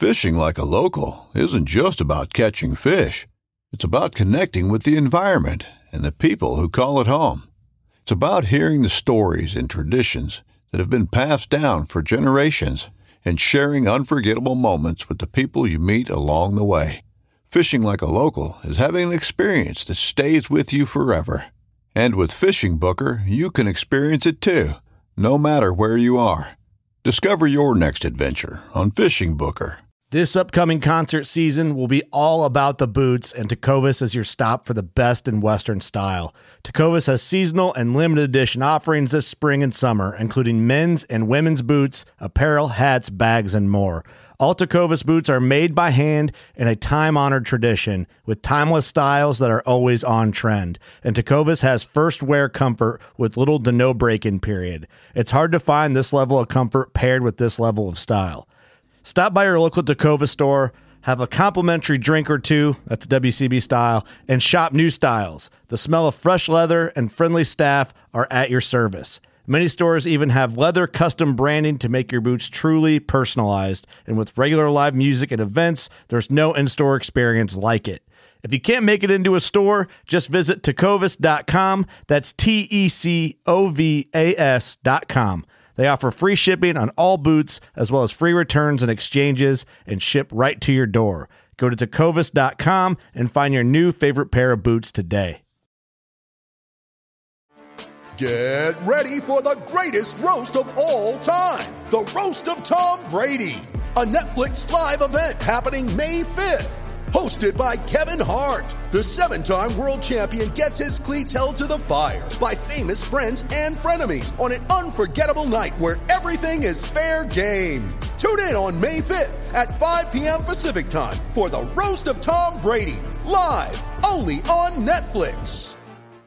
Fishing like a local isn't just about catching fish. It's about connecting with the environment and the people who call it home. It's about hearing the stories and traditions that have been passed down for generations and sharing unforgettable moments with the people you meet along the way. Fishing like a local is having an experience that stays with you forever. And with Fishing Booker, you can experience it too, no matter where you are. Discover your next adventure on Fishing Booker. This upcoming concert season will be all about the boots, and Tecovas is your stop for the best in Western style. Tecovas has seasonal and limited edition offerings this spring and summer, including men's and women's boots, apparel, hats, bags, and more. All Tecovas boots are made by hand in a time-honored tradition with timeless styles that are always on trend. And Tecovas has first wear comfort with little to no break-in period. It's hard to find this level of comfort paired with this level of style. Stop by your local Tecovas store, have a complimentary drink or two, that's WCB style, and shop new styles. The smell of fresh leather and friendly staff are at your service. Many stores even have leather custom branding to make your boots truly personalized. And with regular live music and events, there's no in-store experience like it. If you can't make it into a store, just visit tecovas.com. That's TECOVAS.com. They offer free shipping on all boots, as well as free returns and exchanges, and ship right to your door. Go to tecovas.com and find your new favorite pair of boots today. Get ready for the greatest roast of all time, the Roast of Tom Brady, a Netflix live event happening May 5th. Hosted by Kevin Hart, the 7-time world champion gets his cleats held to the fire by famous friends and frenemies on an unforgettable night where everything is fair game. Tune in on May 5th at 5 p.m. Pacific time for the Roast of Tom Brady, live only on Netflix.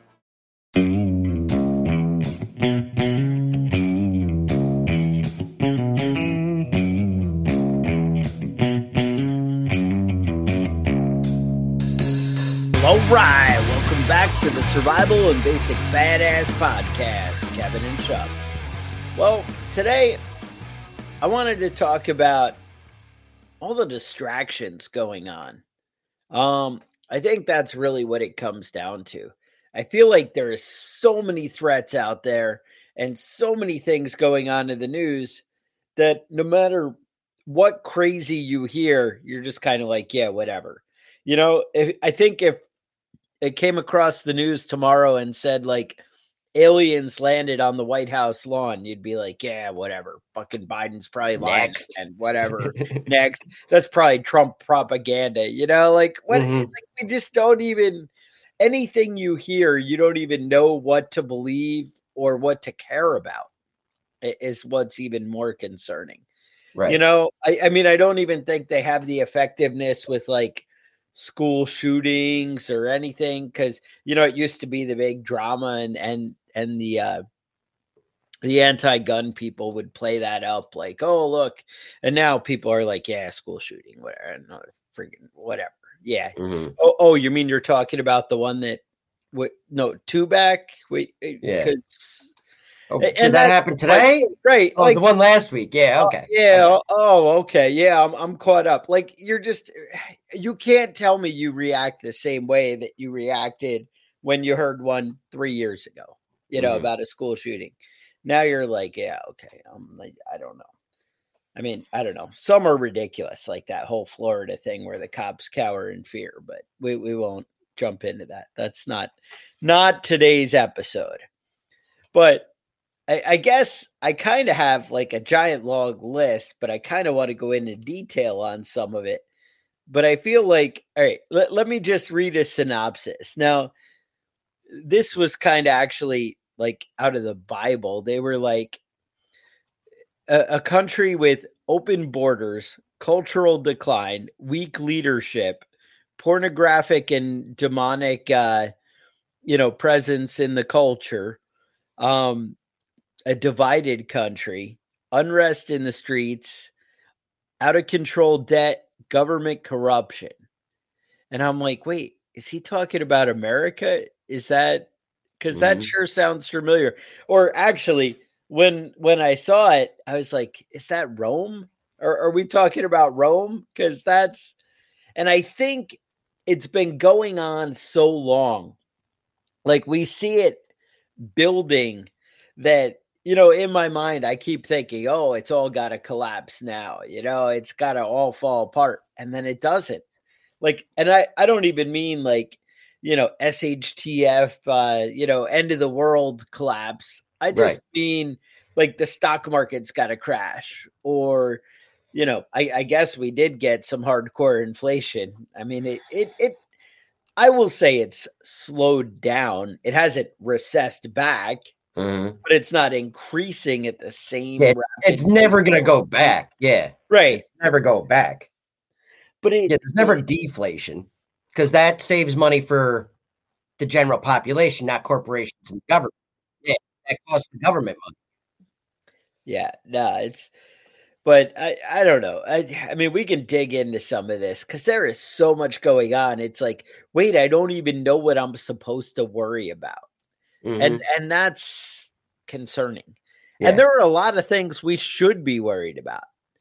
All right, welcome back to the Survival and Basic Badass Podcast, Kevin and Chuck. Well, today I wanted to talk about all the distractions going on. I think that's really what it comes down to. I feel like there is so many threats out there and so many things going on in the news that no matter what crazy you hear, you're just kind of like, yeah, whatever. You know, I think if it came across the news tomorrow and said like aliens landed on the White House lawn, you'd be like, yeah, whatever. Fucking Biden's probably lying and whatever. Next. That's probably Trump propaganda. You know, like what? Like, we just don't even, anything you hear, you don't even know what to believe or what to care about is what's even more concerning. Right. You know, I mean, I don't even think they have the effectiveness with like school shootings or anything, because you know it used to be the big drama and the anti-gun people would play that up like, oh look, and now people are like, yeah, school shooting, whatever, no, freaking whatever, yeah. Oh, you mean you're talking about the one that Tubac? Wait, yeah, because. Oh, did that happen today? Right. Oh, like, the one last week. Yeah. Okay. Yeah. Oh, okay. Yeah. I'm caught up. Like you can't tell me you react the same way that you reacted when you heard one 3 years ago, you know, about a school shooting. Now you're like, yeah, okay. Like, I don't know. I mean, I don't know. Some are ridiculous, like that whole Florida thing where the cops cower in fear, but we won't jump into that. That's not today's episode. But I guess I kind of have like a giant long list, but I kind of want to go into detail on some of it. But I feel like, all right, let me just read a synopsis. Now, this was kind of actually like out of the Bible. They were like a country with open borders, cultural decline, weak leadership, pornographic and demonic, presence in the culture, a divided country, unrest in the streets, out of control debt, government corruption. And I'm like, wait, is he talking about America? Is that, because that sure sounds familiar. Or actually, when I saw it, I was like, is that Rome? Are we talking about Rome? Because and I think it's been going on so long. Like we see it building that, in my mind, I keep thinking, oh, it's all got to collapse now. It's got to all fall apart. And then it doesn't. Like, and I don't even mean like, SHTF, end of the world collapse. I just mean like the stock market's got to crash, or, I guess we did get some hardcore inflation. I mean, I will say it's slowed down. It hasn't recessed back, but it's not increasing at the same rate. It's never going to go back. Yeah. Right. It's never go back. But there's never deflation, because that saves money for the general population, not corporations and government. Yeah, that costs the government money. Yeah, no, but I don't know. I mean, we can dig into some of this because there is so much going on. It's like, wait, I don't even know what I'm supposed to worry about. And that's concerning. Yeah. And there are a lot of things we should be worried about.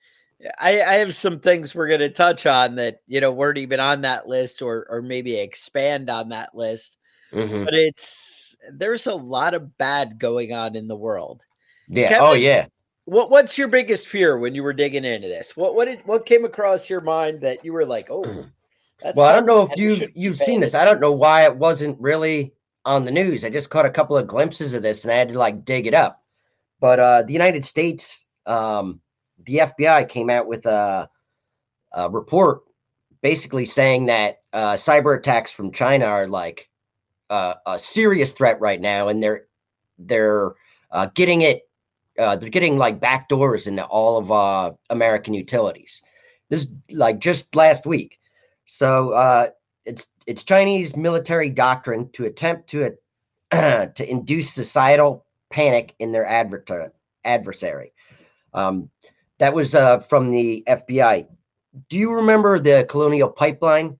I have some things we're going to touch on that, weren't even on that list, or maybe expand on that list. But there's a lot of bad going on in the world. Yeah. Kevin, yeah. What's your biggest fear when you were digging into this? What came across your mind that you were like, oh, that's well, I don't know if you've seen this. I don't know why it wasn't really on the news. I just caught a couple of glimpses of this and I had to like dig it up. But the United States, the FBI came out with a report basically saying that cyber attacks from China are like a serious threat right now, and they're getting it. They're getting like backdoors into all of American utilities. This is like just last week. So it's Chinese military doctrine to attempt to induce societal panic in their adversary. That was from the FBI. Do you remember the Colonial Pipeline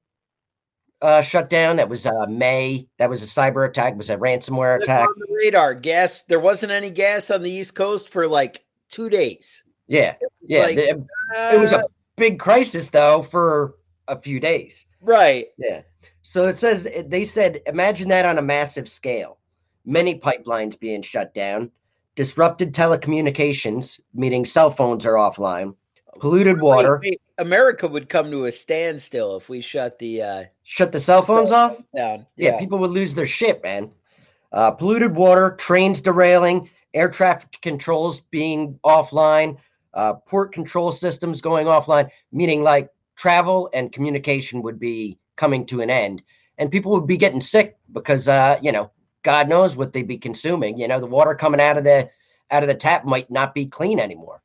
shutdown? That was May. That was a cyber attack. It was a ransomware attack. On the radar, gas. There wasn't any gas on the East Coast for like 2 days. Yeah, it was a big crisis though for a few days. Right. Yeah. So they said, imagine that on a massive scale. Many pipelines being shut down, disrupted telecommunications, meaning cell phones are offline, polluted water. Wait, America would come to a standstill if we shut the cell phones off down. Yeah, people would lose their shit, man. Polluted water, trains derailing, air traffic controls being offline, port control systems going offline, meaning like travel and communication would be coming to an end, and people would be getting sick because God knows what they'd be consuming. The water coming out of the tap might not be clean anymore.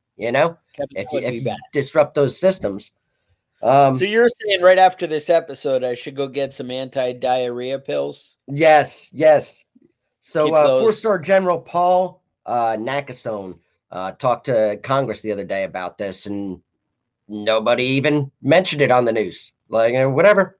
If you disrupt those systems. So you're saying right after this episode, I should go get some anti-diarrhea pills? Yes. So 4-star General Paul Nakasone talked to Congress the other day about this, and nobody even mentioned it on the news. Like, whatever.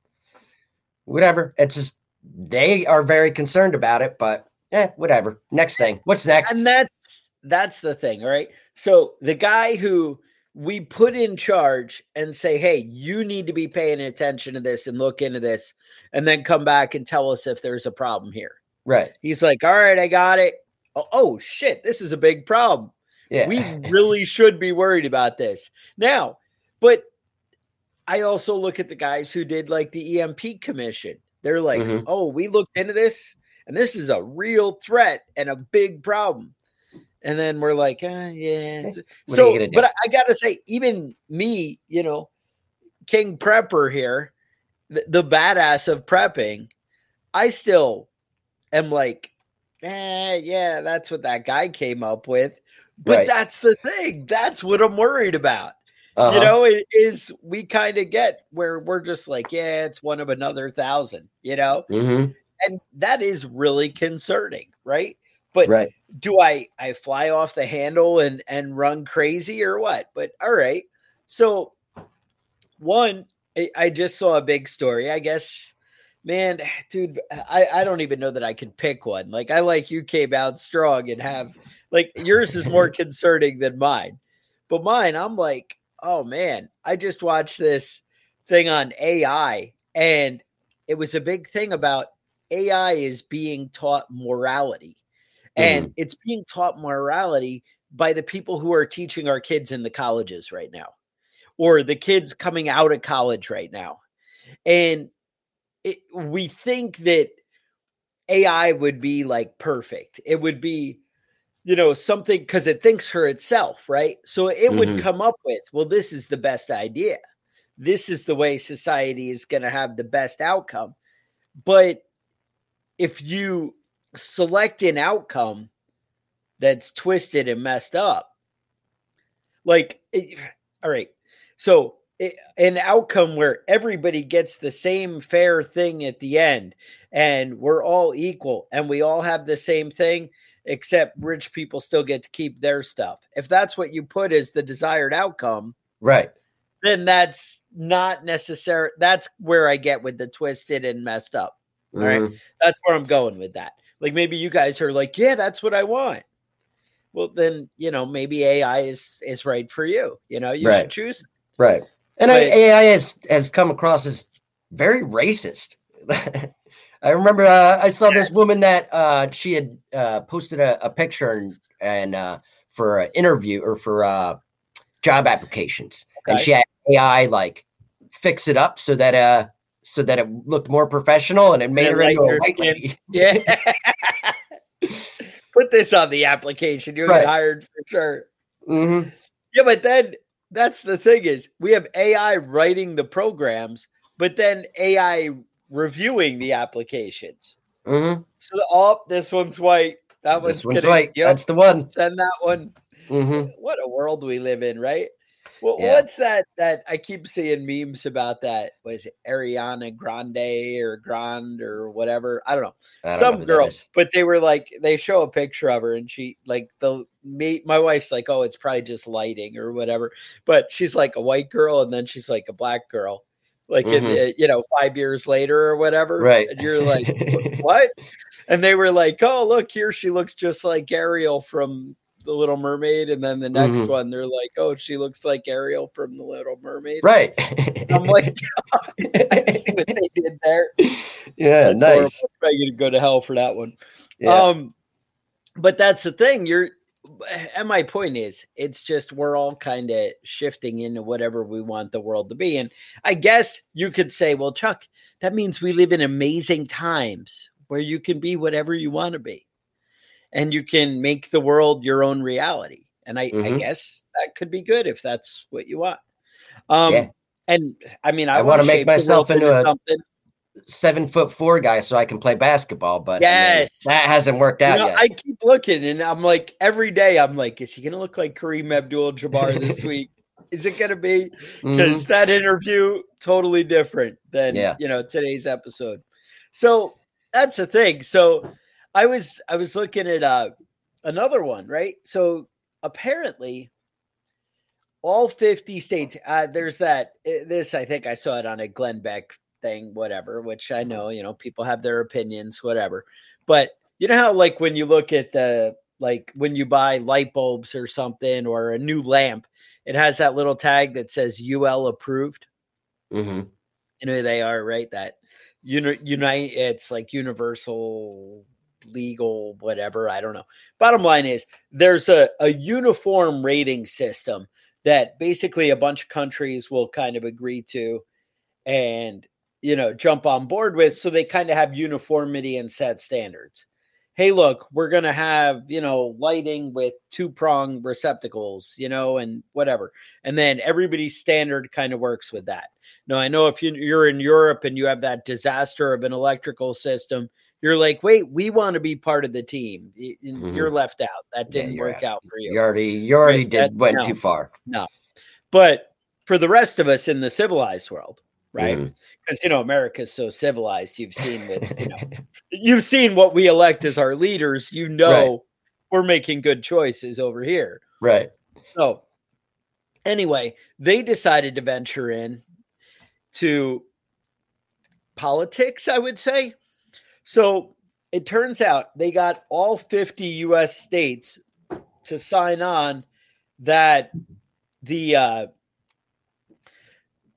It's just they are very concerned about it, but whatever. Next thing. What's next? And that's the thing, right? So the guy who we put in charge and say, hey, you need to be paying attention to this and look into this, and then come back and tell us if there's a problem here. Right. He's like, all right, I got it. Oh shit, this is a big problem. Yeah. We really should be worried about this now. But I also look at the guys who did like the EMP commission. They're like, oh, we looked into this and this is a real threat and a big problem. And then we're like, yeah. So, but I got to say, even me, King Prepper here, the badass of prepping, I still am like, yeah, that's what that guy came up with. But that's the thing. That's what I'm worried about. It is, we kind of get where we're just like, yeah, it's one of another 1,000, and that is really concerning. Right. But do I fly off the handle and run crazy or what? But all right. So one, I just saw a big story, I guess. Man, dude, I don't even know that I could pick one. Like, I like you came out strong and have, like, yours is more concerning than mine. But mine, I'm like, oh man, I just watched this thing on AI, and it was a big thing about AI is being taught morality. And it's being taught morality by the people who are teaching our kids in the colleges right now, or the kids coming out of college right now. And we think that AI would be like perfect. It would be, something because it thinks for itself, right? So it would come up with, well, this is the best idea. This is the way society is going to have the best outcome. But if you select an outcome that's twisted and messed up, all right. So an outcome where everybody gets the same fair thing at the end and we're all equal and we all have the same thing, except rich people still get to keep their stuff. If that's what you put as the desired outcome, right, then that's not necessary. That's where I get with the twisted and messed up. All right. That's where I'm going with that. Like maybe you guys are like, yeah, that's what I want. Well, then, maybe AI is right for you. You should choose. Right. And AI has come across as very racist. I remember I saw this woman that she had posted a picture and for an interview or for job applications, and she had AI like fix it up so that it looked more professional, and it made her into a white lady. Yeah. Put this on the application. You'll get hired for sure. Yeah, but then that's the thing is we have AI writing the programs, but then AI reviewing the applications. So, this one's white. That one's white. Yep, that's the one. Send that one. What a world we live in, right? Well, what's that I keep seeing memes about that? Was it Ariana Grande or whatever? I don't know. Some girl, but they were like, they show a picture of her and she like my wife's like, oh, it's probably just lighting or whatever. But she's like a white girl and then she's like a black girl, like in 5 years later or whatever. Right. And you're like, what? And they were like, oh, look here. She looks just like Ariel from The Little Mermaid, and then the next one they're like, oh, she looks like Ariel from The Little Mermaid, right? I'm like, I see what they did there. Yeah, that's nice. Horrible. I'm probably gonna go to hell for that one. But that's the thing. And my point is, it's just we're all kind of shifting into whatever we want the world to be. And I guess you could say, well, Chuck, that means we live in amazing times where you can be whatever you want to be. And you can make the world your own reality. And I guess that could be good if that's what you want. And I mean, I want to make myself into a 7'4" guy so I can play basketball, but yes, that hasn't worked out yet. I keep looking and I'm like, every day I'm like, is he going to look like Kareem Abdul-Jabbar this week? Is it going to be? Because that interview, totally different than, today's episode. So that's the thing. So I was looking at another one, right? So apparently all 50 states, there's I think I saw it on a Glenn Beck thing, whatever, which I know, people have their opinions, whatever. But you know how like when you look at when you buy light bulbs or something or a new lamp, it has that little tag that says UL approved. You know who they are, right? That Unite, it's like universal legal, whatever. I don't know. Bottom line is there's a uniform rating system that basically a bunch of countries will kind of agree to and, jump on board with. So they kind of have uniformity and set standards. Hey, look, we're going to have, lighting with 2-prong receptacles, and whatever. And then everybody's standard kind of works with that. Now, I know if you're in Europe and you have that disaster of an electrical system, you're like, wait, we want to be part of the team. You're left out. That didn't work out for you. You already went too far. No. But for the rest of us in the civilized world, right? Because, America's so civilized. You've seen you've seen what we elect as our leaders. We're making good choices over here. Right. So anyway, they decided to venture in to politics, I would say. So it turns out they got all 50 U.S. states to sign on that the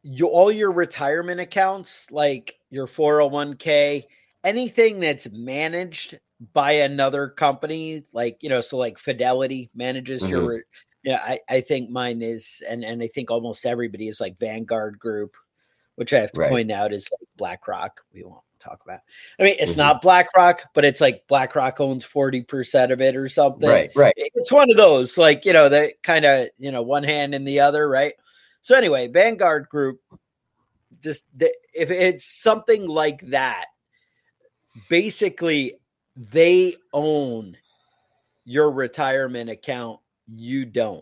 all your retirement accounts, like your 401k, anything that's managed by another company, like, so like Fidelity manages your, I think mine is, and I think almost everybody is like Vanguard Group, which I have to point out is like BlackRock. We won't talk about. I mean, it's not BlackRock, but it's like BlackRock owns 40% of it or something. Right. It's one of those, like, the kind of, one hand in the other, right? So anyway, Vanguard Group, if it's something like that, basically they own your retirement account. You don't.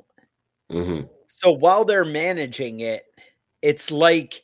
So while they're managing it, it's like,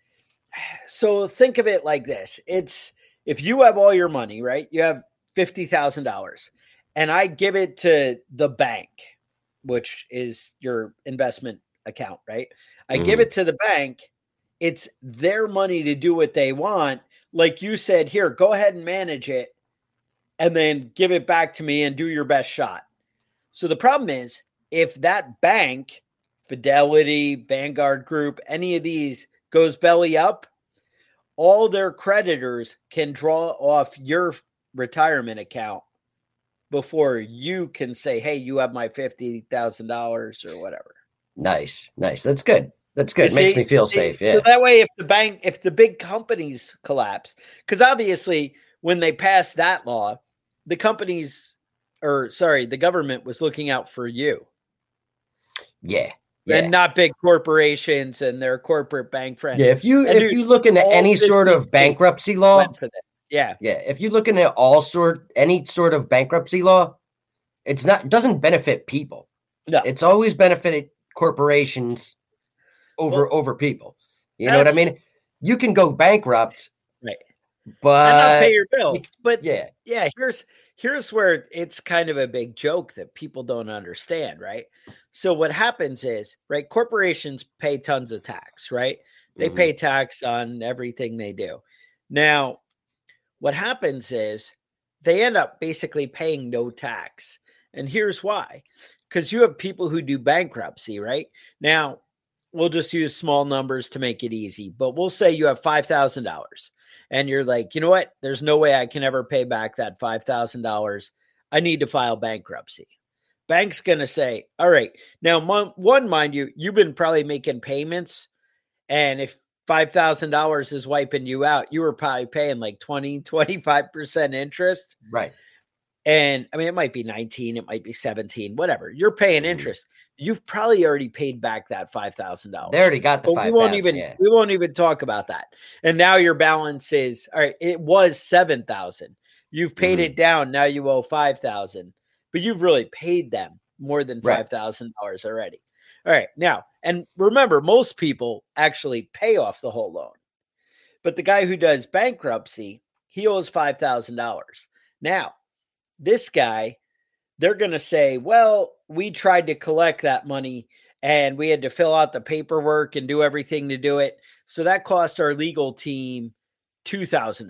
so think of it like this. It's, if you have all your money, right? You have $50,000 and I give it to the bank, which is your investment account, right? I give it to the bank. It's their money to do what they want. Like you said, here, go ahead and manage it and then give it back to me and do your best shot. So the problem is, if that bank, Fidelity, Vanguard Group, any of these goes belly up, all their creditors can draw off your retirement account before you can say, hey, you have my $50,000 or whatever. Nice. That's good. It makes me feel safe. Yeah. So that way, if the big companies collapse, because obviously when they passed that law, the government was looking out for you. Yeah. And not big corporations and their corporate bank friends. Yeah. If you look into any sort of bankruptcy law, if you look into any sort of bankruptcy law, it doesn't benefit people. No. It's always benefited corporations over people. You know what I mean? You can go bankrupt, right? But and not pay your bill. But yeah. Here's where it's kind of a big joke that people don't understand, right? So what happens is, right, corporations pay tons of tax, right? They pay tax on everything they do. Now, what happens is they end up basically paying no tax. And here's why. Because you have people who do bankruptcy, right? Now, we'll just use small numbers to make it easy, but we'll say you have $5,000 and you're like, you know what? There's no way I can ever pay back that $5,000. I need to file bankruptcy. Bank's going to say, all right, now mind you, you've been probably making payments. And if $5,000 is wiping you out, you were probably paying like 25% interest. Right. And I mean, it might be 19, it might be 17, whatever. You're paying interest. You've probably already paid back that $5,000. They already got the $5,000. We won't even talk about that. And now your balance is, all right, it was $7,000. You've paid it down. Now you owe $5,000, but you've really paid them more than $5,000 already. All right. Now, and remember, most people actually pay off the whole loan, but the guy who does bankruptcy, he owes $5,000. Now, this guy, they're going to say, well, we tried to collect that money and we had to fill out the paperwork and do everything to do it. So that cost our legal team $2,000.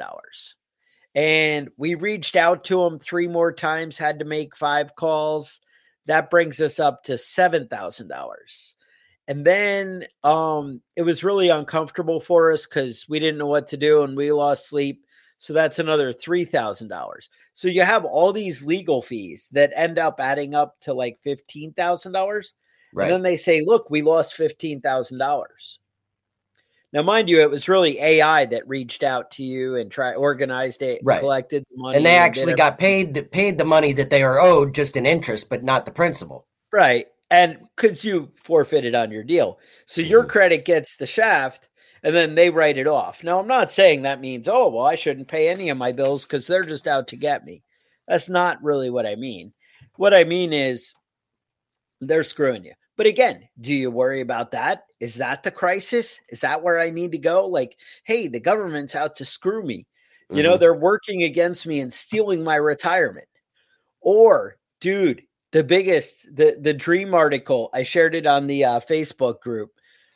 And we reached out to him 3 more times, had to make 5 calls. That brings us up to $7,000. And then it was really uncomfortable for us because we didn't know what to do and we lost sleep. So that's another $3,000. So you have all these legal fees that end up adding up to like $15,000. Right. And then they say, look, we lost $15,000. Now, mind you, it was really AI that reached out to you and organized it, and collected the money. And they actually got paid the money that they are owed just in interest, but not the principal. Right. And because you forfeited on your deal. So your credit gets the shaft. And then they write it off. Now, I'm not saying that means, oh, well, I shouldn't pay any of my bills because they're just out to get me. That's not really what I mean. What I mean is they're screwing you. But again, do you worry about that? Is that the crisis? Is that where I need to go? Like, hey, the government's out to screw me. You know, they're working against me and stealing my retirement. Or, dude, the dream article, I shared it on the Facebook group.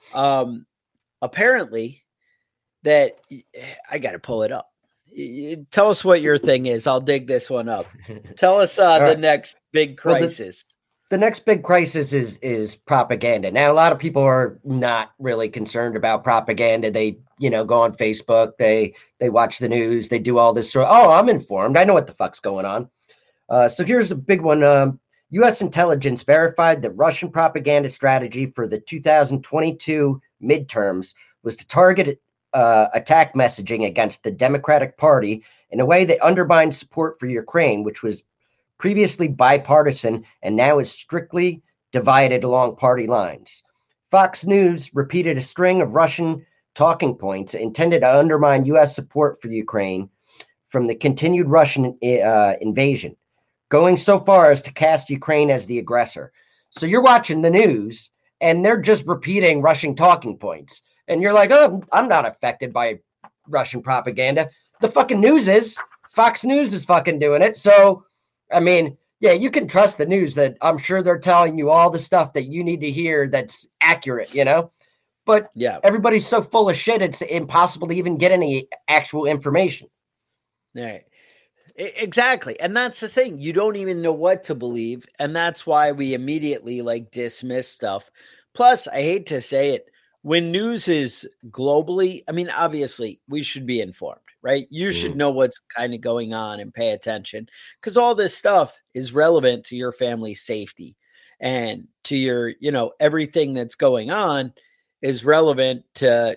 Apparently that I got to pull it up. Tell us what your thing is. I'll dig this one up. Tell us the next big crisis. the next big crisis is propaganda. Now, a lot of people are not really concerned about propaganda. They, go on Facebook, they watch the news, they do all this. Oh, I'm informed. I know what the fuck's going on. So here's a big one. U.S. intelligence verified that Russian propaganda strategy for the 2022 midterms was to target attack messaging against the Democratic Party in a way that undermined support for Ukraine, which was previously bipartisan and now is strictly divided along party lines. Fox News repeated a string of Russian talking points intended to undermine U.S. support for Ukraine from the continued Russian invasion, going so far as to cast Ukraine as the aggressor. So you're watching the news and they're just repeating Russian talking points. And you're like, oh, I'm not affected by Russian propaganda. The fucking news is. Fox News is fucking doing it. So, I mean, yeah, you can trust the news that I'm sure they're telling you all the stuff that you need to hear that's accurate, But yeah, everybody's so full of shit, it's impossible to even get any actual information. Right. Exactly. And that's the thing. You don't even know what to believe. And that's why we immediately dismiss stuff. Plus, I hate to say it, when news is globally, I mean, obviously we should be informed, right? You should know what's kind of going on and pay attention because all this stuff is relevant to your family's safety and to your, everything that's going on is relevant to,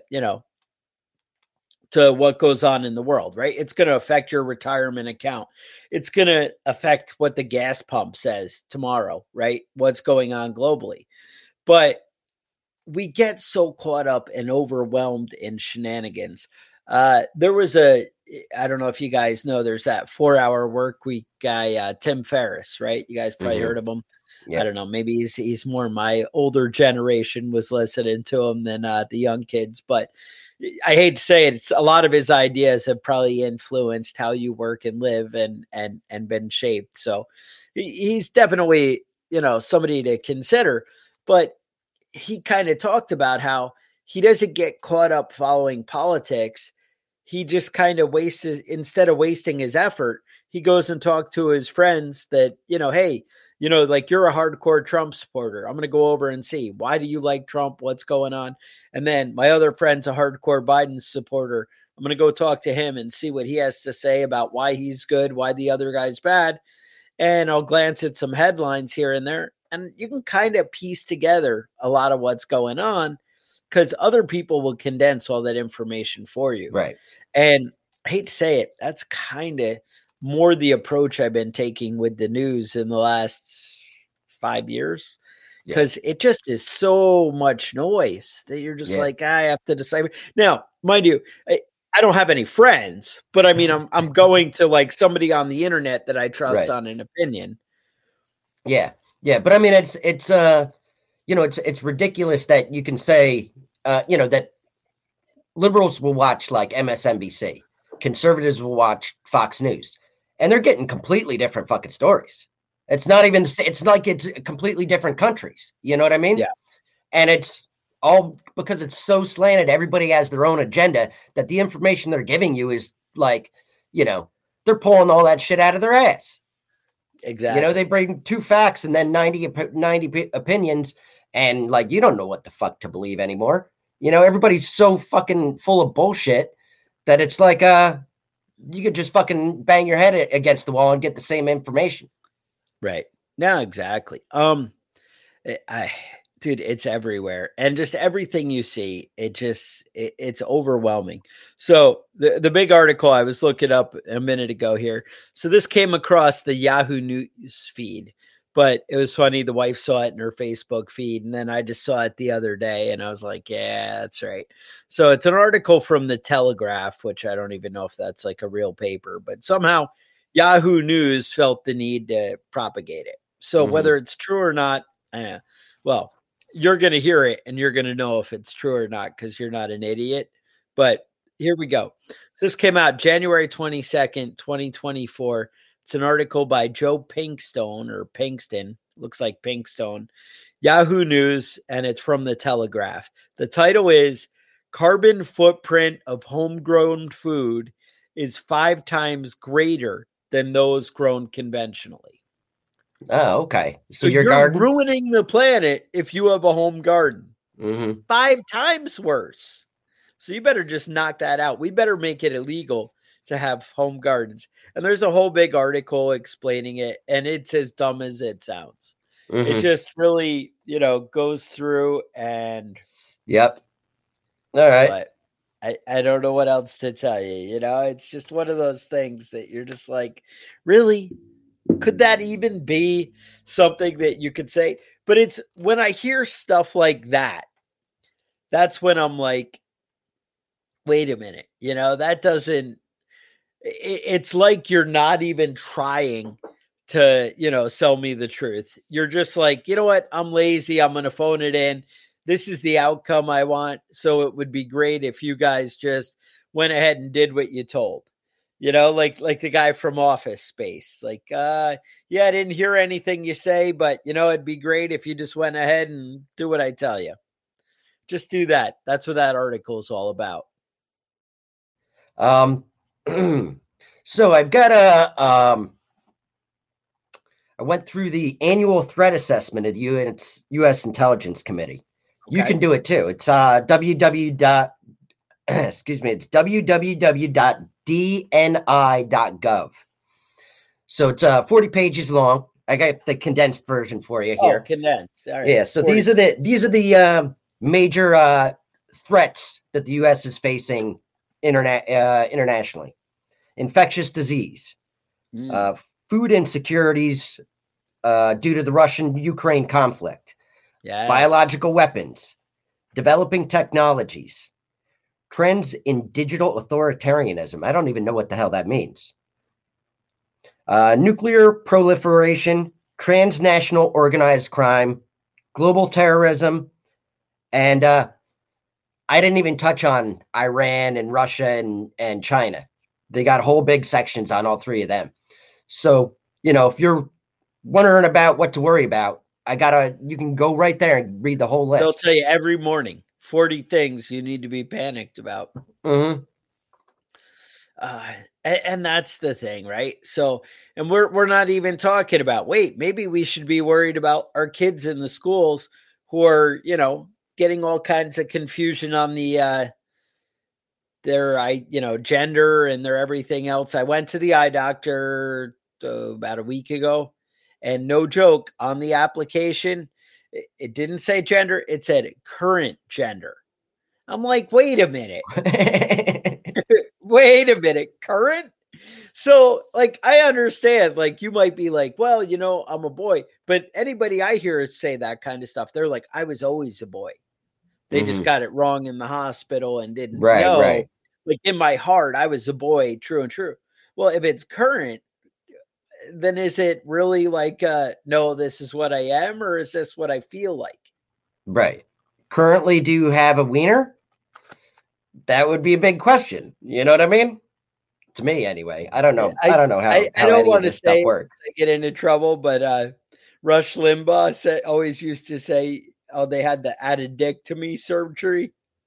to what goes on in the world, right? It's going to affect your retirement account. It's going to affect what the gas pump says tomorrow, right? What's going on globally. But we get so caught up and overwhelmed in shenanigans. There was I don't know if you guys know, there's that 4-Hour Workweek guy, Tim Ferriss, right? You guys probably heard of him. Yeah. I don't know. Maybe he's more my older generation was listening to him than the young kids, but I hate to say it, a lot of his ideas have probably influenced how you work and live and been shaped. So he's definitely, somebody to consider, but he kind of talked about how he doesn't get caught up following politics. He just kind of instead of wasting his effort, he goes and talks to his friends that, hey, you're a hardcore Trump supporter. I'm going to go over and see, why do you like Trump? What's going on? And then my other friend's a hardcore Biden supporter. I'm going to go talk to him and see what he has to say about why he's good, why the other guy's bad. And I'll glance at some headlines here and there. And you can kind of piece together a lot of what's going on because other people will condense all that information for you. Right. And I hate to say it, that's kind of more the approach I've been taking with the news in the last 5 years, because it just is so much noise that you're just like, I have to decide. Now, mind you, I don't have any friends, but I mean, I'm going to somebody on the internet that I trust on an opinion. Yeah. Yeah. But I mean, it's ridiculous that you can say, that liberals will watch MSNBC, conservatives will watch Fox News. And they're getting completely different fucking stories. It's not even, it's like it's completely different countries. You know what I mean? Yeah. And it's all because it's so slanted. Everybody has their own agenda that the information they're giving you is they're pulling all that shit out of their ass. Exactly. They bring 2 facts and then 90 opinions. And you don't know what the fuck to believe anymore. Everybody's so fucking full of bullshit that it's you could just fucking bang your head against the wall and get the same information. Right. No, exactly. Dude, it's everywhere. And just everything you see, it's overwhelming. So the big article I was looking up a minute ago here. So this came across the Yahoo News feed, but it was funny. The wife saw it in her Facebook feed. And then I just saw it the other day and I was like, yeah, that's right. So it's an article from the Telegraph, which I don't even know if that's a real paper, but somehow Yahoo News felt the need to propagate it. So whether it's true or not, well, you're going to hear it and you're going to know if it's true or not, because you're not an idiot. But here we go. This came out January 22nd, 2024. It's an article by Joe Pinkstone or Pinkston. Looks like Pinkstone. Yahoo News, and it's from the Telegraph. The title is Carbon Footprint of Homegrown Food is 5 times greater than those grown conventionally. Oh, okay. So your you're garden? ruining the planet if you have a home garden. Mm-hmm. 5 times worse. So you better just knock that out. We better make it illegal to have home gardens. And there's a whole big article explaining it, and it's as dumb as it sounds. Mm-hmm. It just really, goes through and. Yep. All right. But I don't know what else to tell you. It's just one of those things that you're just like, really? Could that even be something that you could say? But it's when I hear stuff like that, that's when I'm like, wait a minute, that doesn't, it's like you're not even trying to, sell me the truth. You're just like, you know what? I'm lazy. I'm going to phone it in. This is the outcome I want. So it would be great if you guys just went ahead and did what you told, like the guy from Office Space. Like, yeah, I didn't hear anything you say, but it'd be great if you just went ahead and do what I tell you. Just do that. That's what that article is all about. So I've got I went through the annual threat assessment of the U.S. Intelligence Committee. Okay. You can do it too. It's it's www.dni.gov. So it's 40 pages long. I got the condensed version for you here. Oh, condensed. All right. Yeah. So 40. these are the major threats that the U.S. is facing internationally: infectious disease, food insecurities due to the Russian-Ukraine conflict, biological weapons, developing technologies, trends in digital authoritarianism. I don't even know what the hell that means. Nuclear proliferation, transnational organized crime, global terrorism, and I didn't even touch on Iran and Russia and China. They got whole big sections on all three of them. So, if you're wondering about what to worry about, you can go right there and read the whole list. They'll tell you every morning 40 things you need to be panicked about. Mm-hmm. And that's the thing, right? So, and we're not even talking about, maybe we should be worried about our kids in the schools who are, getting all kinds of confusion on the their gender and their everything else. I went to the eye doctor about a week ago, and no joke, on the application, it didn't say gender, it said current gender. I'm like, wait a minute. Wait a minute, current? So, I understand, you might be like, well, I'm a boy, but anybody I hear say that kind of stuff, they're like, I was always a boy. They just got it wrong in the hospital and didn't know. Right. In my heart, I was a boy, true and true. Well, if it's current, then is it really no, this is what I am, or is this what I feel like? Right. Currently, do you have a wiener? That would be a big question. You know what I mean? To me, anyway. I don't know. I don't know how. I don't want to say I get into trouble, but Rush Limbaugh always used to say, "Oh, they had the add a dick to me surgery."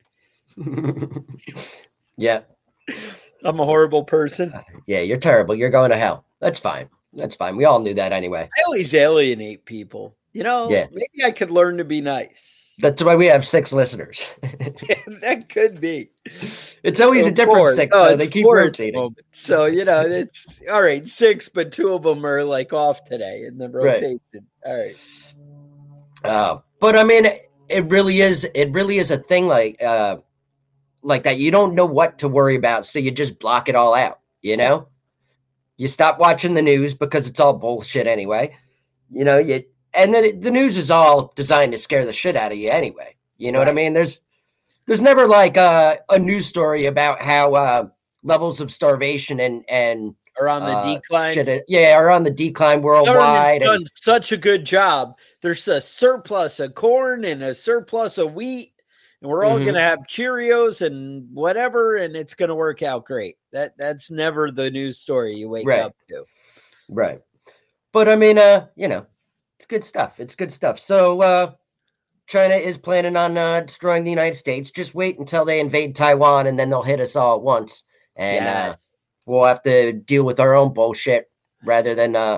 Yeah. I'm a horrible person. Yeah, you're terrible. You're going to hell. That's fine. We all knew that anyway. I always alienate people. Yeah. Maybe I could learn to be nice. That's why we have 6 listeners. That could be. It's always a different 6. No, they keep rotating. So, it's all right, 6, but 2 of them are off today in the rotation. Right. All right. But I mean, it really is a thing like that. You don't know what to worry about, so you just block it all out, You stop watching the news because it's all bullshit anyway. And then the news is all designed to scare the shit out of you anyway. You know what I mean? There's never a news story about how levels of starvation and are on the decline. Are on the decline worldwide. Done such a good job. There's a surplus of corn and a surplus of wheat, and we're all going to have Cheerios and whatever, and it's going to work out great. That's never the news story you wake up to. Right. But I mean, it's good stuff. So China is planning on destroying the United States. Just wait until they invade Taiwan, and then they'll hit us all at once. And we'll have to deal with our own bullshit rather than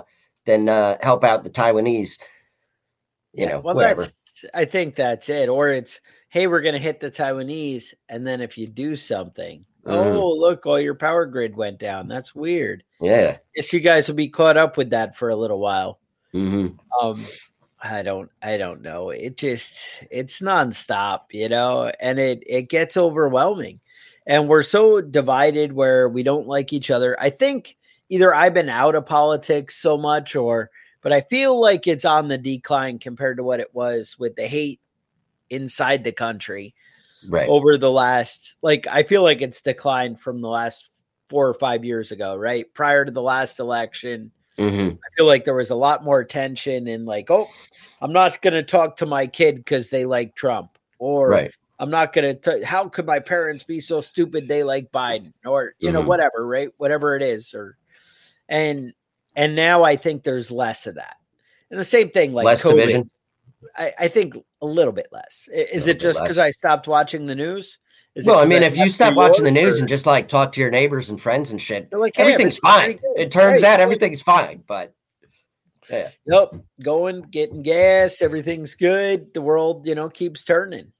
than help out the Taiwanese. Whatever. I think that's it. Or it's, hey, we're going to hit the Taiwanese. And then if you do something, oh, look, all your power grid went down. That's weird. Yeah. Guess you guys will be caught up with that for a little while. Mm-hmm. I don't know. It's nonstop, and it gets overwhelming. And we're so divided where we don't like each other. I think either I've been out of politics so much but I feel like it's on the decline compared to what it was with the hate inside the country over the last, I feel like it's declined from the last 4 or 5 years ago, right? Prior to the last election. I feel like there was a lot more tension and I'm not going to talk to my kid because they like Trump, or I'm not going to, how could my parents be so stupid they like Biden, or, whatever, right? Whatever it is. And now I think there's less of that. And the same thing, less COVID, division. I think a little bit less. Is it just because I stopped watching the news? Well, I mean, if you stop watching the news and just talk to your neighbors and friends and shit, hey, everything's fine. It turns out everything's fine, but yeah. Nope. Going, getting gas, everything's good. The world, keeps turning.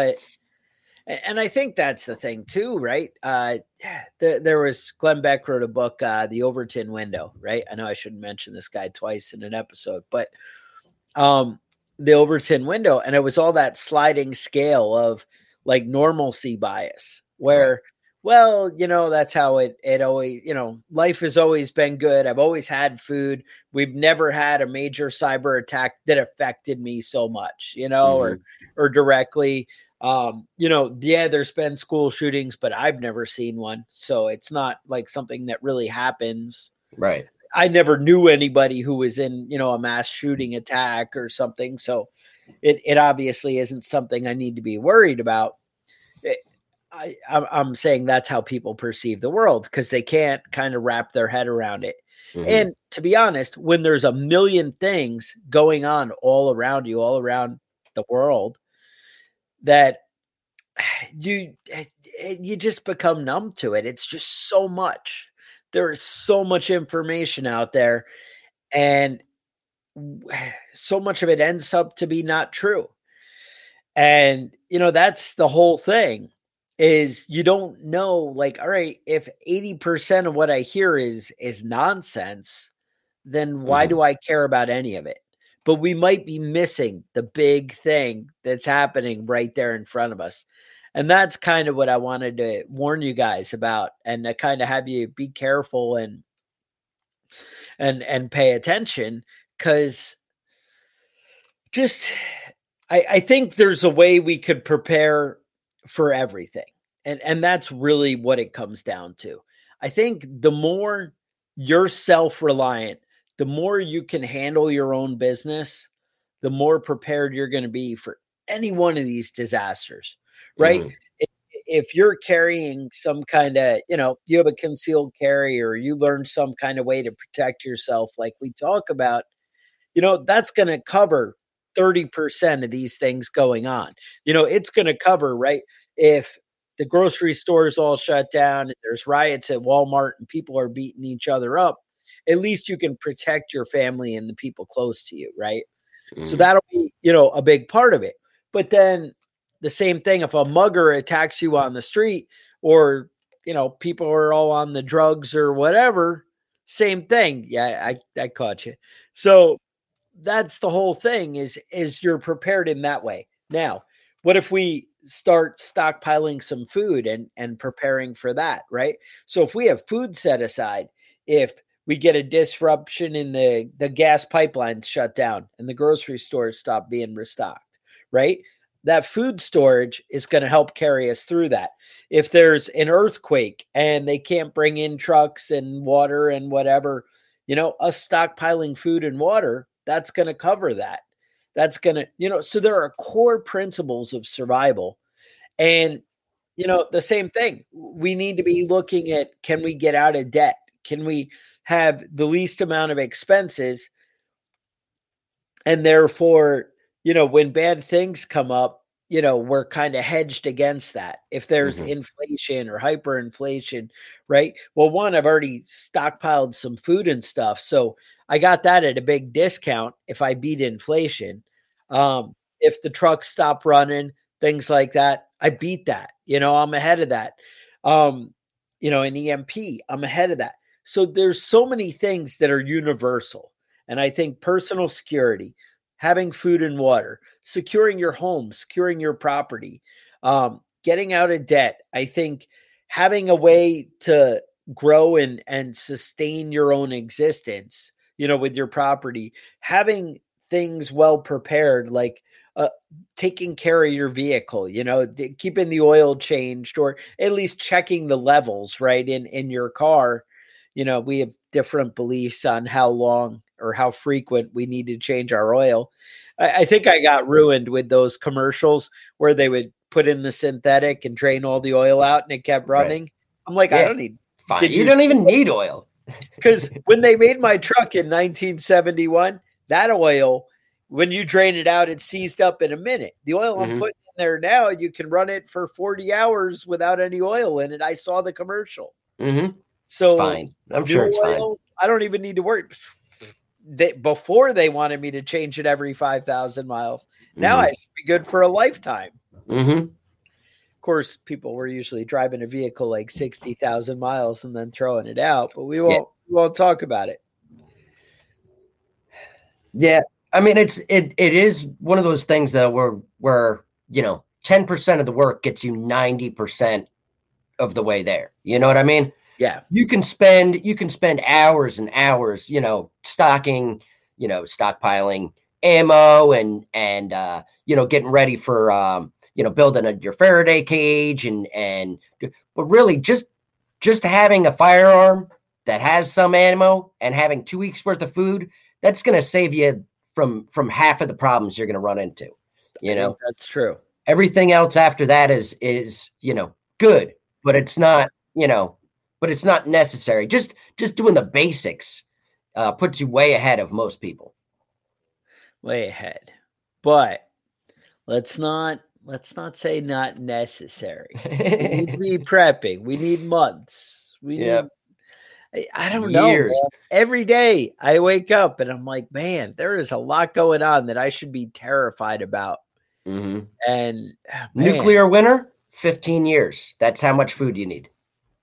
And I think that's the thing too, right? There was Glenn Beck wrote a book, The Overton Window, right? I know I shouldn't mention this guy twice in an episode, but The Overton Window, and it was all that sliding scale of normalcy bias where, that's how it always, life has always been good. I've always had food. We've never had a major cyber attack that affected me so much, or directly, there's been school shootings, but I've never seen one. So it's not something that really happens. Right. I never knew anybody who was in, a mass shooting attack or something. So it obviously isn't something I need to be worried about. I'm saying that's how people perceive the world because they can't kind of wrap their head around it. And to be honest, when there's a million things going on all around you, all around the world, that you just become numb to it. It's just so much. There is so much information out there, and so much of it ends up to be not true. And, that's the whole thing is you don't know, all right, if 80% of what I hear is nonsense, then why do I care about any of it? But we might be missing the big thing that's happening right there in front of us. And that's kind of what I wanted to warn you guys about, and to kind of have you be careful and pay attention, because I think there's a way we could prepare for everything. And that's really what it comes down to. I think the more you're self-reliant, the more you can handle your own business, the more prepared you're going to be for any one of these disasters, right? If you're carrying some kind of, you have a concealed carry, or you learn some kind of way to protect yourself, like we talk about, that's going to cover 30% of these things going on. It's going to cover, right? If the grocery stores all shut down and there's riots at Walmart and people are beating each other up, at least you can protect your family and the people close to you, right? So that'll be, a big part of it. But then the same thing, if a mugger attacks you on the street, or, people are all on the drugs or whatever, same thing. Yeah, I caught you. So that's the whole thing is you're prepared in that way. Now, what if we start stockpiling some food and preparing for that, right? So if we have food set aside, if we get a disruption in the gas pipelines shut down and the grocery stores stop being restocked, right? That food storage is going to help carry us through that. If there's an earthquake and they can't bring in trucks and water and whatever, us stockpiling food and water, that's going to cover that. That's going to, so there are core principles of survival. And, the same thing, we need to be looking at, can we get out of debt? Can we have the least amount of expenses? And therefore, when bad things come up, we're kind of hedged against that. If there's inflation or hyperinflation, right? Well, one, I've already stockpiled some food and stuff. So I got that at a big discount if I beat inflation. If the trucks stop running, things like that, I beat that. I'm ahead of that. In EMP, I'm ahead of that. So there's so many things that are universal. And I think personal security, having food and water, securing your home, securing your property, getting out of debt. I think having a way to grow and sustain your own existence, with your property, having things well prepared, like taking care of your vehicle, keeping the oil changed, or at least checking the levels, right, in your car. We have different beliefs on how long or how frequent we need to change our oil. I think I got ruined with those commercials where they would put in the synthetic and drain all the oil out and it kept running. Right. I'm like, yeah, I don't need. Fine. You don't even need oil. Because when they made my truck in 1971, that oil, when you drain it out, it seized up in a minute. The oil I'm putting in there now, you can run it for 40 hours without any oil in it. I saw the commercial. So it's fine. I'm sure it's oil, fine. I don't even need to worry. Before they wanted me to change it every 5,000 miles. Now I should be good for a lifetime. Of course, people were usually driving a vehicle like 60,000 miles and then throwing it out, but we won't talk about it. Yeah. I mean, it is one of those things though, where 10% of the work gets you 90% of the way there. You know what I mean? Yeah. You can spend hours and hours, stocking, stockpiling ammo and getting ready for, building your Faraday cage but really just having a firearm that has some ammo and having 2 weeks worth of food, that's going to save you from half of the problems you're going to run into. I think that's true. Everything else after that is good, but it's not, but it's not necessary. Just doing the basics puts you way ahead of most people. Way ahead. But let's not say not necessary. We need to be prepping. We need months. We need, I don't know. Man. Every day I wake up and I'm like, man, there is a lot going on that I should be terrified about. And nuclear winter, 15 years. That's how much food you need.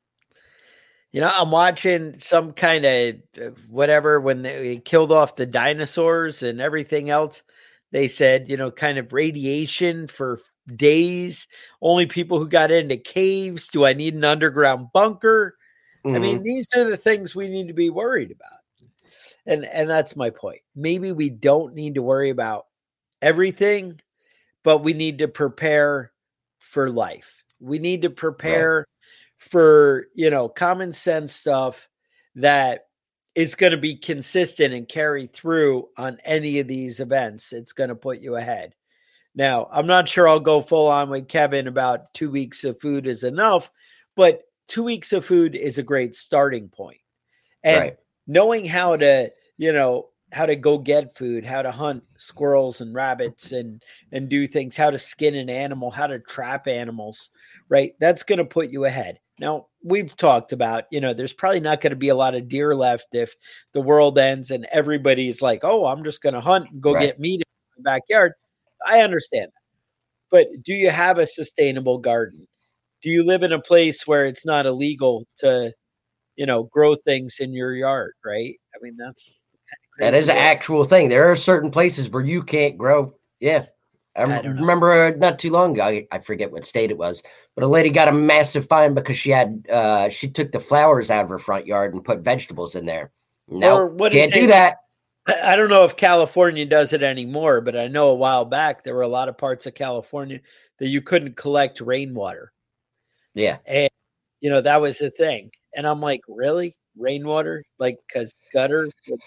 I'm watching some kind of whatever when they killed off the dinosaurs and everything else. They said, kind of radiation for days. Only people who got into caves. Do I need an underground bunker? I mean, these are the things we need to be worried about. And that's my point. Maybe we don't need to worry about everything, but we need to prepare for life. We need to prepare for, common sense stuff that is going to be consistent and carry through on any of these events. It's going to put you ahead. Now, I'm not sure I'll go full on with Kevin about 2 weeks of food is enough, but 2 weeks of food is a great starting point. And knowing how to, how to go get food, how to hunt squirrels and rabbits and do things, how to skin an animal, how to trap animals, right? That's going to put you ahead. Now, we've talked about, there's probably not going to be a lot of deer left if the world ends and everybody's like, oh, I'm just going to hunt and go get meat in my backyard. I understand that. But do you have a sustainable garden? Do you live in a place where it's not illegal to, grow things in your yard, right? I mean, that's that is an actual thing. There are certain places where you can't grow. Yeah. I remember not too long ago, I forget what state it was, but a lady got a massive fine because she took the flowers out of her front yard and put vegetables in there. No, can't do that. I don't know if California does it anymore, but I know a while back there were a lot of parts of California that you couldn't collect rainwater. Yeah. And, that was the thing. And I'm like, really? Rainwater? Like, because gutter?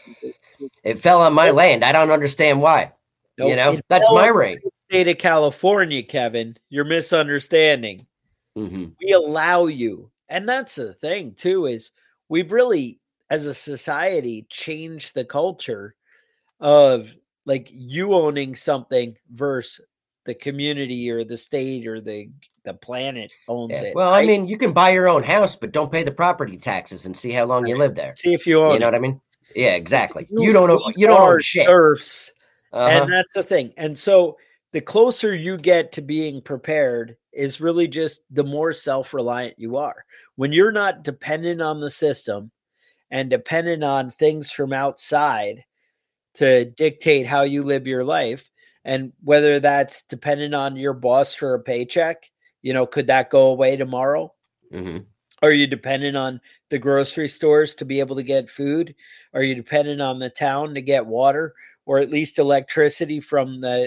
It fell on my land. I don't understand why. Nope. That's my rain. State of California, Kevin, you're misunderstanding. We allow you. And that's the thing, too, is we've really, as a society, changed the culture of like you owning something versus the community or the state or the planet owns it. Well, right? I mean, you can buy your own house, but don't pay the property taxes and see how long you live there. See if you own You know it. what I mean? Yeah, exactly. You don't own shit. Serfs, and that's the thing. And so the closer you get to being prepared is really just the more self-reliant you are. When you're not dependent on the system and dependent on things from outside to dictate how you live your life, and whether that's dependent on your boss for a paycheck, could that go away tomorrow? Mm-hmm. Are you dependent on the grocery stores to be able to get food? Are you dependent on the town to get water, or at least electricity from the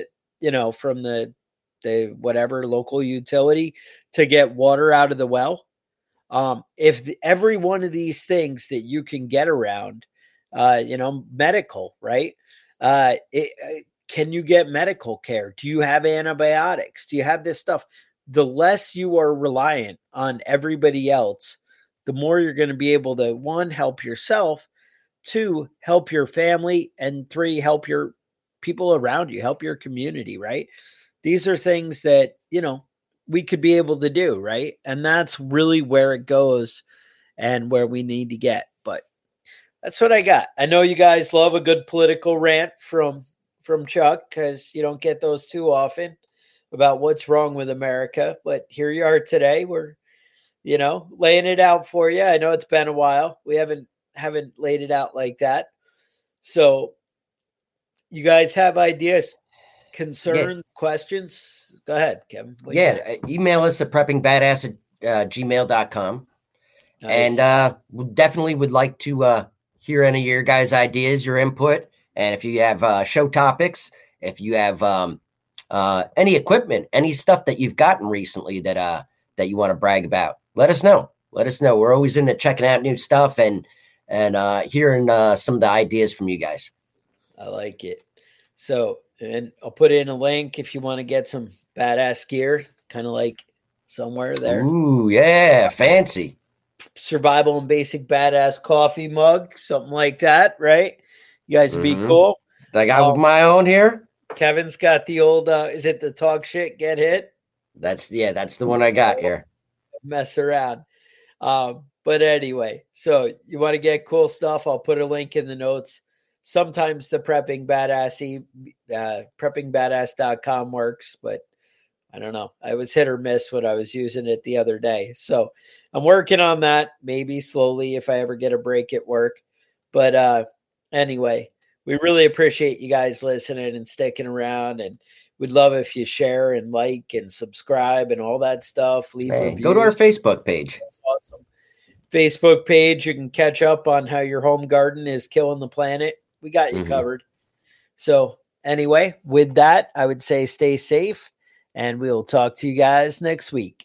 whatever local utility to get water out of the well? If every one of these things that you can get around, medical, right? Can you get medical care? Do you have antibiotics? Do you have this stuff? The less you are reliant on everybody else, the more you're going to be able to, 1, help yourself, 2, help your family, and 3, help your people around you, help your community, right? These are things that, we could be able to do, right? And that's really where it goes and where we need to get. But that's what I got. I know you guys love a good political rant from Chuck, because you don't get those too often about what's wrong with America. But here you are today. We're, laying it out for you. I know it's been a while. We haven't laid it out like that. So you guys have ideas, concerns, questions? Go ahead, Kevin. Email us at preppingbadass@gmail.com. Nice. And we definitely would like to hear any of your guys' ideas, your input. And if you have show topics, if you have any equipment, any stuff that you've gotten recently that you want to brag about, let us know. We're always into checking out new stuff and hearing some of the ideas from you guys. I like it. So, and I'll put in a link if you want to get some badass gear, kind of like somewhere there. Ooh, yeah, fancy. Survival and Basic Badass coffee mug, something like that, right? You guys would be cool. I got my own here. Kevin's got the old, is it the talk shit, get hit? That's the one I got here. Mess around. But anyway, so you want to get cool stuff, I'll put a link in the notes. Sometimes the preppingbadass.com works, but I don't know. I was hit or miss when I was using it the other day. So I'm working on that, maybe slowly if I ever get a break at work. But anyway, we really appreciate you guys listening and sticking around, and we'd love if you share and like and subscribe and all that stuff. Leave reviews. Go to our Facebook page. That's awesome. Facebook page. You can catch up on how your home garden is killing the planet. We got you covered. So anyway, with that, I would say stay safe, and we'll talk to you guys next week.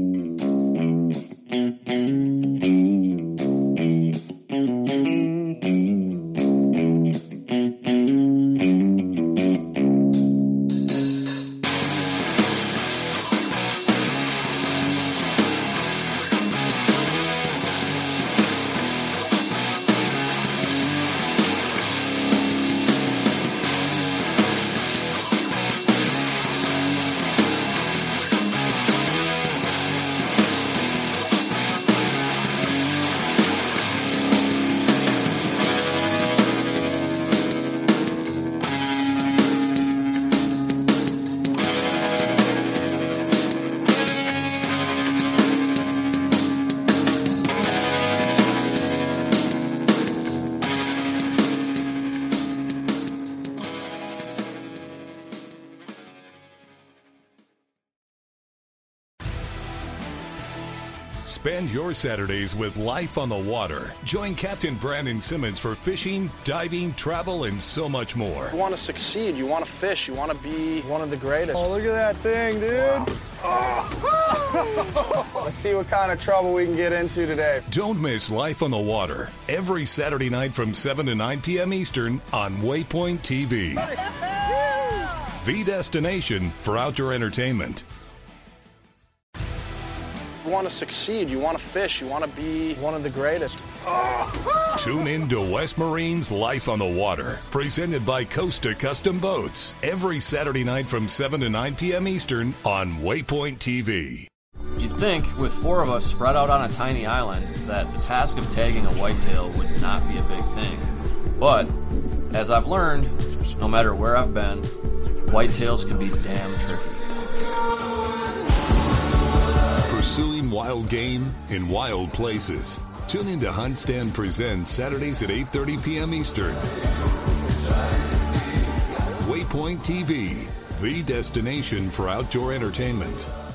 Spend your Saturdays with life on the water. Join Captain Brandon Simmons for fishing, diving, travel, and so much more. You want to succeed, you want to fish, you want to be one of the greatest. Oh, look at that thing, dude. Wow. Oh. Let's see what kind of trouble we can get into today. Don't miss Life on the Water every Saturday night from 7 to 9 p.m. Eastern on Waypoint TV. The destination for outdoor entertainment. You want to succeed, you want to fish, you want to be one of the greatest. Oh. Tune in to West Marine's Life on the Water, presented by Costa Custom Boats, every Saturday night from 7 to 9 p.m. Eastern on Waypoint TV. You'd think, with 4 of us spread out on a tiny island, that the task of tagging a whitetail would not be a big thing. But, as I've learned, no matter where I've been, whitetails can be damn tricky. Pursuing wild game in wild places. Tune in to Hunt Stand Presents Saturdays at 8:30 p.m. Eastern. Waypoint TV, the destination for outdoor entertainment.